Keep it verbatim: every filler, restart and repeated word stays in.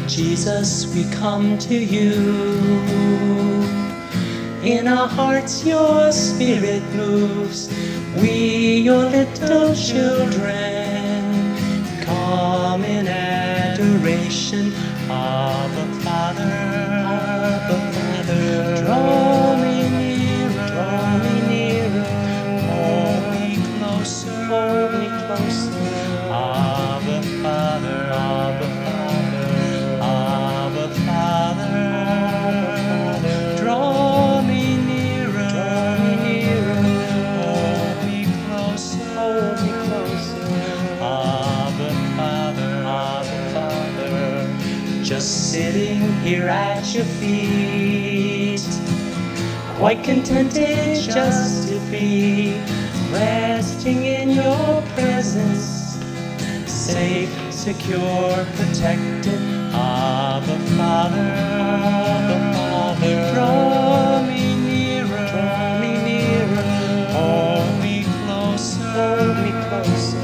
Jesus, we come to you. In our hearts your spirit moves. We, your little children, come in adoration. Abba, Father, Abba, Father, draw me nearer, draw me nearer, hold me closer, hold me closer. Abba, Father, Abba, Father, Abba, Father, draw me nearer, draw me nearer, hold me closer, hold me closer. Abba, Father, Abba, Father, just sitting here at your feet, quite contented just to be resting in your presence, safe, secure, protected. Abba, Father, Abba, Father, draw me nearer, draw me nearer, hold me closer, hold me closer.